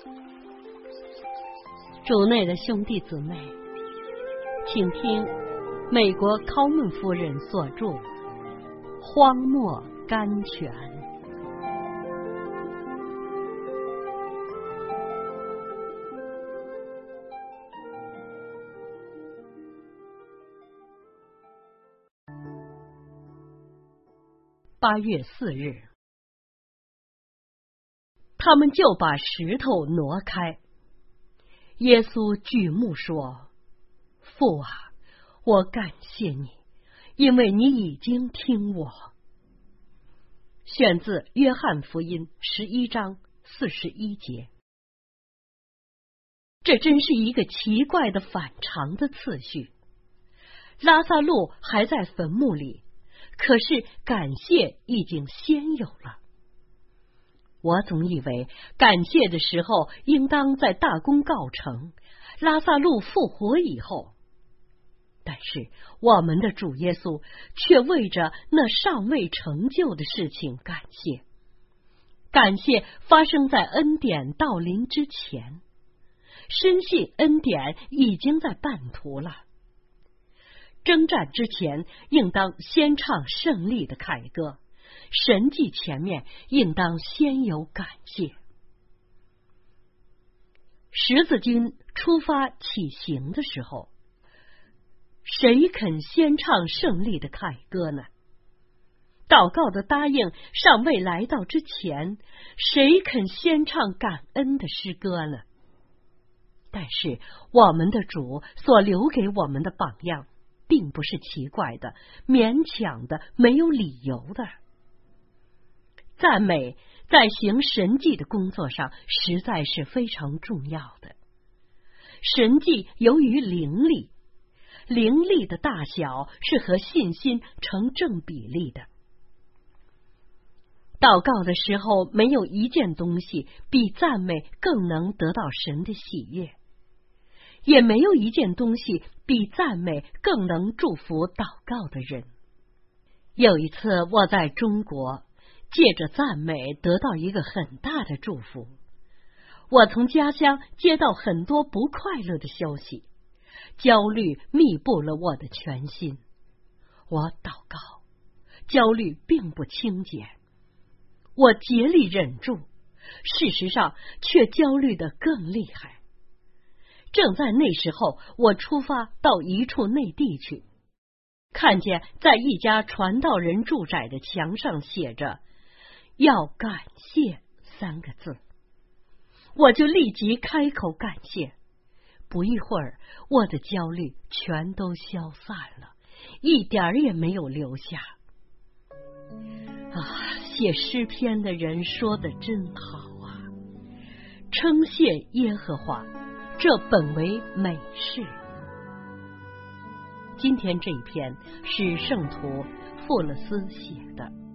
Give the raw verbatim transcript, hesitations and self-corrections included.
主内的兄弟姊妹，请听美国考门夫人所著《荒漠甘泉》。八月四日，他们就把石头挪开。耶稣举目说：“父啊，我感谢你，因为你已经听我。”选自约翰福音十一章四十一节。这真是一个奇怪的反常的次序。拉撒路还在坟墓里，可是感谢已经先有了。我总以为感谢的时候应当在大功告成，拉撒路复活以后。但是我们的主耶稣却为着那尚未成就的事情感谢，感谢发生在恩典到临之前，深信恩典已经在半途了。征战之前应当先唱胜利的凯歌，神迹前面应当先有感谢。十字军出发起行的时候，谁肯先唱胜利的凯歌呢？祷告的答应尚未来到之前，谁肯先唱感恩的诗歌呢？但是我们的主所留给我们的榜样并不是奇怪的、勉强的、没有理由的。赞美在行神迹的工作上实在是非常重要的。神迹由于灵力，灵力的大小是和信心成正比例的。祷告的时候，没有一件东西比赞美更能得到神的喜悦，也没有一件东西比赞美更能祝福祷告的人。有一次我在中国，借着赞美得到一个很大的祝福。我从家乡接到很多不快乐的消息，焦虑密布了我的全心。我祷告，焦虑并不轻减，我竭力忍住，事实上却焦虑得更厉害。正在那时候，我出发到一处内地去，看见在一家传道人住宅的墙上写着要感谢三个字，我就立即开口感谢。不一会儿，我的焦虑全都消散了，一点儿也没有留下。啊，写诗篇的人说的真好啊！称谢耶和华，这本为美事。今天这一篇是圣徒富勒斯写的。